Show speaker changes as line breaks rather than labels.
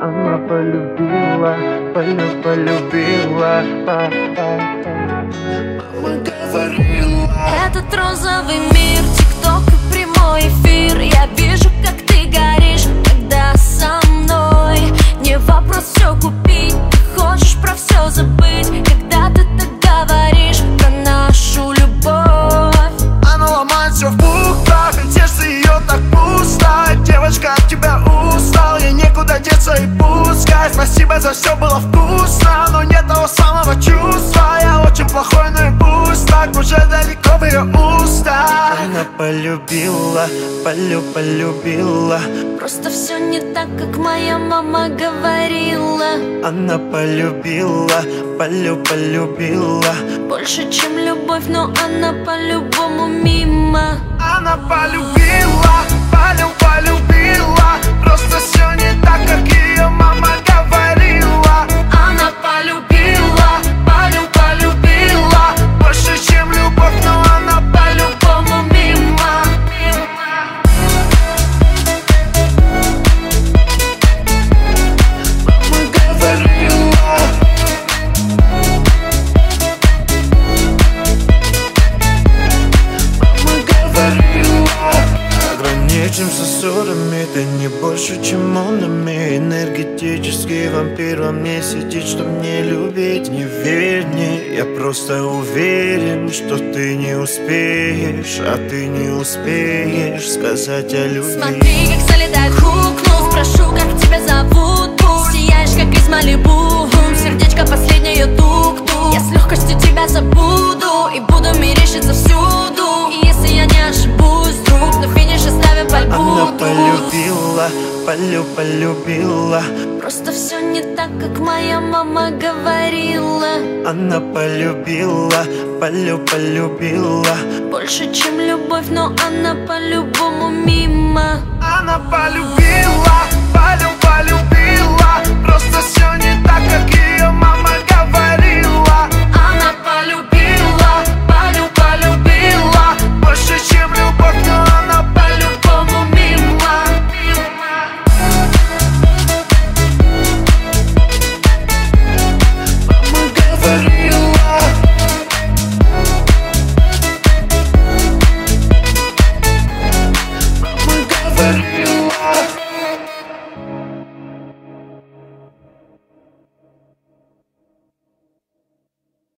она полюбила, полюбила. Мама говорила.
Этот розовый мир, тикток и прямой эфир. Я вижу, как ты горишь, когда со мной. Не вопрос все купить, ты хочешь про все забыть, когда ты так говоришь про нашу любовь.
Она ломает все в бухтах, и сердце ее так пусто. Девочка, от тебя устал, ей некуда деться и пускай. Спасибо за все, было вкусно, но нет того самого чувства. Я очень плохой, ну и пусть так, уже далеко в ее устах. Она полюбила, полюбила.
Просто все не так, как моя мама говорила.
Она полюбила, полюбила.
Больше, чем любовь, но она по-любому мимо.
Она полюбила, полюбила. Просто все не так, как ее мама говорила.
Она полюбила,
Полюбила. Больше, чем любовь, но она
по-любому мимо.
мама говорила. Мама говорила. Ограничимся ссорами, ты не больше, чем он нами. Энергетический вампир во мне сидит, чтоб не любить. Не верь мне, я просто уверен, что ты не успеешь, а ты не успеешь сказать о любви.
Смотри, как залетает хук, ну спрошу, как тебя зовут. Сияешь, как из Малибу, сердечко последнее тук-тук. Я с легкостью тебя забуду и буду мерещиться всюду. И если я не ошибусь, вдруг на финише ставим пальбу.
Она полюбила, полюбила.
Просто все не так, как моя мама говорила.
Она полюбила, полюбила.
Больше, чем любовь, но она по-любому мимо.
Она полюбила, полюбила. Просто все не так, как ее мама говорила.